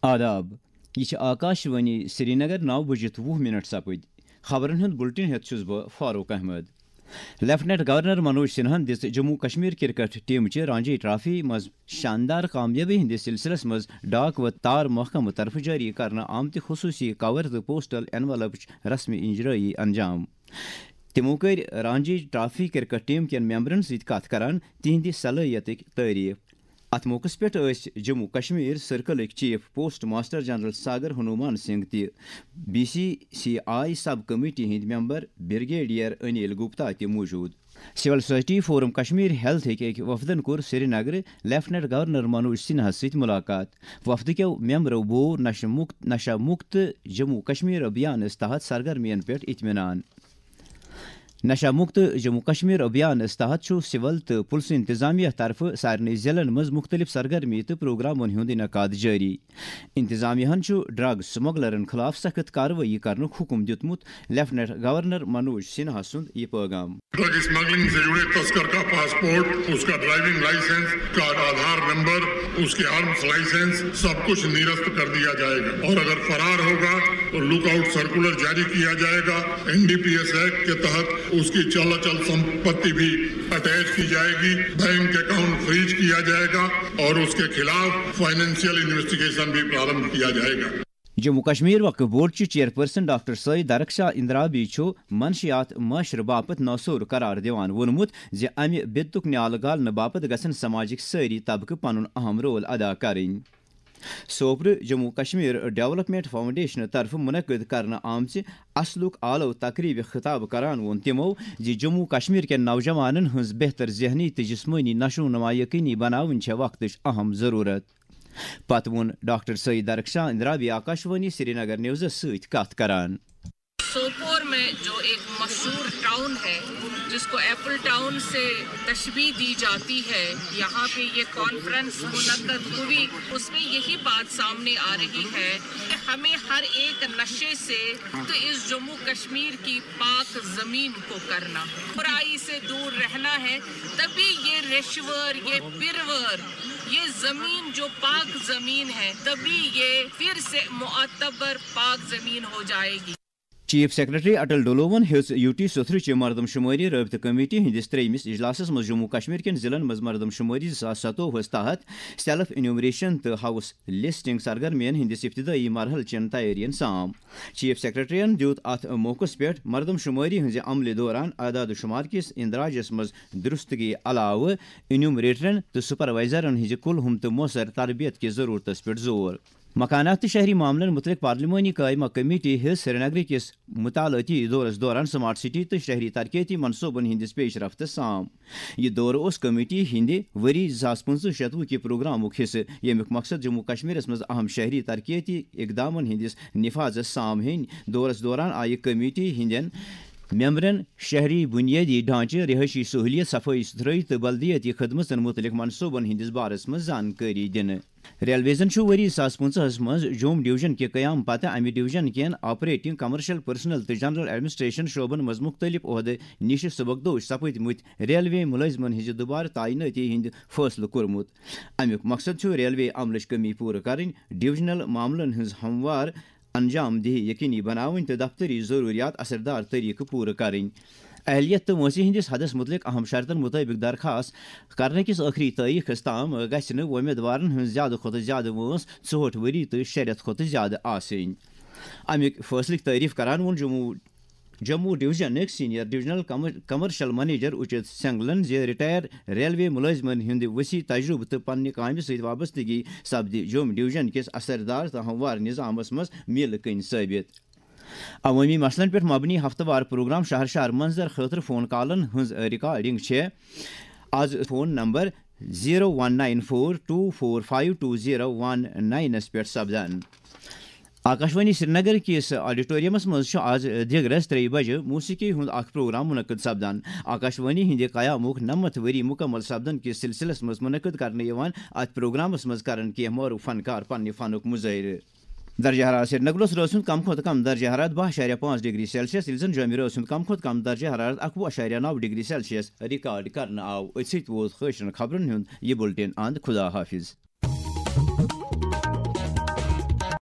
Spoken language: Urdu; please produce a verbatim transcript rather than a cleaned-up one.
آداب یہ آکاشوانی سری نگر نو بجت وہ منٹ سپد خبرن ہند بلٹن ہت چھس بہ فاروق احمد۔ لیفٹنٹ گورنر منوج سنہن دس جموں کشمیر کرکٹ ٹیم چہ رانجی ٹرافی مز شاندار کامیابی ہندس سلسلس مز ڈاک و تار محکمہ طرف جاری کرنا آمت خصوصی کور تو پوسٹل انولپچ رسمی اجرائی انجام۔ تمو کر رانجی ٹرافی کرکٹ ٹیم کن ممبرن ست کت کران تہندِ صلاحیتک تعریف۔ ات موقع پہ جموں کشمیر سرکلک chief post master general Sagar Hanuman Singh تہ B C C I sub committee ہند ممبر بریگیڈیئر انیل گپتا تہ موجود۔ Civil society forum Kashmir health اک وفدن کور Srinagar lieutenant governor Manoj Sinha ست ملاقات۔ وفد کیو ممبرو بو نشہ مکت نشہ مکت جموں کشمیر ابھیانس تحت سرگرمین پہ اطمینان۔ نشہ مکت جموں کشمیر ابھیانس تحت چھ سول تو پولیس انتظامیہ طرف سارے ضلع مز مختلف سرگرمی تو پروگرامن ہند انعقاد جاری۔ انتظامیہ ڈرگ سمگلرن خلاف سخت کارروائی کرنے حکم دیتمت۔ لیفٹنٹ گورنر منوج سنہا سند یہ پیغام۔ ڈرگ اسمگلنگ سے جڑے تسکر کا پاسپورٹ، اس کا ڈرائیونگ لائسنس، کا آدھار نمبر، اس کے آرمز لائسنس سب کچھ نیرست کر دیا جائے گا، اور اگر فرار ہوگا تو لک آؤٹ سرکولر جاری کیا جائے گا۔ N D P S act کے تحت اس کی چل اچل سمپتی بھی اٹیچ کی جائے گی، بینک اکاؤنٹ فریز کیا جائے گا، اور اس کے خلاف فائنینشیل انویسٹیگیشن بھی پرارمبھ کیا جائے گا۔ جموں کشمیر وقف بورڈ چہ چیئرپرسن ڈاکٹر سعید درخشاہ اندرابی چھ منشیات معاشرہ باپت نوسور قرار دیوان وونمت زِ امہ بدتک نیالہ گالنہ باپت گژھن سماجک ساری طبقہ پنن اہم رول ادا کریں۔ سوپر جموں کشمیر ڈیولپمنٹ فاؤنڈیشن طرف منعقد کرنا آمژ اصلک آلو تقریب خطاب کران وون تمو زِ جموں کشمیر کے نوجوانن ہنز بہتر ذہنی تو جسمانی نشو نما یقینی بناون چھ وقتچ اہم ضرورت۔ پتہ وون ڈاکٹر سعید درخشاہ اندرابی آکاشوانی سری نگر نیوزس ست کت کران۔ سوپور میں جو ایک مشہور ٹاؤن ہے جس کو ایپل ٹاؤن سے تشبیہ دی جاتی ہے، یہاں پہ یہ کانفرنس منعقد ہوئی، اس میں یہی بات سامنے آ رہی ہے کہ ہمیں ہر ایک نشے سے تو اس جموں کشمیر کی پاک زمین کو کرنا، برائی سے دور رہنا ہے، تبھی یہ رشور، یہ پرور، یہ زمین جو پاک زمین ہے، تبھی یہ پھر سے معتبر پاک زمین ہو جائے گی۔ چیف سیکرٹری اٹل ڈولوون ہز یو ٹی ستھر چہ مردم شماری رابطہ کمیٹی ہندس تریمس اجلاسس مز جموں کشمیر کن ضلع مز مردم شماری زاس ستوہس تحت سیلف انیومریشن تو ہاؤس لسٹنگ سرگرمین ہندس ابتدائی مرحل چین تیارین سام۔ چیف سیکرٹریین دیت ات موقع پہ مردم شماری ہز عملہ دوران اعداد و شمار کس اندراجس مز درستگی علاوہ انیومریٹرن تو سپروائزرن ہز کلہم تو مؤثر تربیت کی ضرورت پہ زور۔ مکانات شہری معاملن متعلق پارلیمانی قائمہ کمیٹی ہز سری نگر کس مطالعاتی دورس دوران سمارٹ سٹی تو شہری ترقیتی منصوبن ہندس پیش رفت سام۔ یہ دور اس کمیٹی ہند وری زاس پنچہ شتوہ کہ پروگرامک حصہ یمیک مقصد جموں کشمیرس مز اہم شہری ترقیتی اقدامن ہندس نفاذس سام ہین۔ دورس دوران آئی کمیٹی ہندین ممبرن شہری بنیادی ڈھانچہ، رہائشی سہولیت، صفائی ستھرائی تو بلدیاتی خدمتن متعلق منصوبن ہندس بارس مز زانکاری دن۔ ریلویزن وری ساس پنچہس مز جوم ڈویژن کے قیام پتہ امہ ڈویژن کین آپریٹنگ، کمرشل، پرسنل تو جنرل ایڈمنسٹریشن شعبن مز مختلف عہدہ نش سبکدوش سپدمت ریلوے ملازمن ہز دوبارہ تعیناتی ہند فیصلہ کورمت۔ امیک مقصد ریلوے عملچ کمی پور کریں، ڈویژنل معاملن ہز ہموار انجام دہی یقینی بناون تو دفتری ضروریات اثردار طریقہ پور کریں۔ اہلیت تو وسیع ہندس حدس متعلق اہم شرطن مطابق درخواست کرنے کس آخری تاریخ تام گھن ومیدوارن ہز زیادہ کھت زیادہ وٲنٛس ژُہٲٹھ ؤری تو شےٚ رٮ۪تھ کھۄتہٕ زیادہ آسٕنۍ۔ امیک فٲصلٕچ تعریف کران ووٚن جموں جموں ڈویژنک senior divisional commercial manager Uchit سنگلن زِ رٹائر ریلوے ملازمن ہند وسیع تجربہ تو پنہ کامہ ست وابستگی سپدِ جوم ڈویژن کس اثردار تو ہموار نظامس مز میل کن ثابت۔ عوامی مسلن پہ مبنی ہفتہ وار پروگرام شہر شہر منظر خاطر فون کالن ہز ریکارڈنگ چھ آز phone number zero one nine four two four five two zero one نائنس پہ سپدان۔ آکاشوانی سری نگر کس آڈیٹوریمس مز آز دگرس ترے بجے موسیقی ہند اخ پروگرام منعقد سپدان۔ آکاشوانی ہند قیامک نمت وری مکمل سپدن کس سلسلس مز منعقد کرنے ات پروگرامس مز کرن کی معروف فنکار پنہ فنک مظاہرہ۔ درجہ حرارت سری نگرس روز کم کھت کم درجہ حرارت بہ اشاریہ پانچ ڈگری سیلسیس، یل زن جومہ روز کم کھت کم درجہ حرارت اکوہ اشاریہ نو ڈگری سیلسیس ریکارڈ کرنا آو۔ ات ست ووت خٲشرن خبرن ہند یہ بلٹن اند۔ خدا حافظ۔